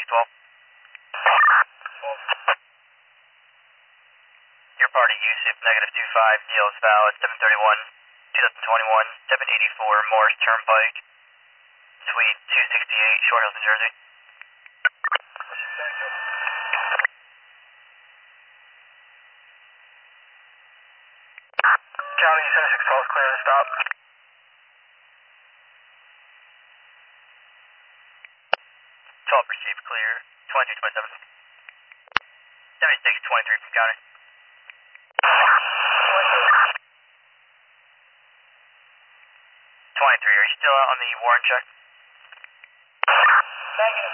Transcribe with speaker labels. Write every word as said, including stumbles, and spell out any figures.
Speaker 1: seventy-six twelve. Your party usage negative two five, deal is valid seven thirty-one, twenty twenty-one, seven eighty-four Morris Turnpike, Suite two sixty-eight, Short Hills, New Jersey. County seventy-six twelve, clear to stop. twelve received, clear, twenty-three twenty-seven. seventy-six twenty-three from county. twenty-three, are you still out on the warrant check?
Speaker 2: Negative.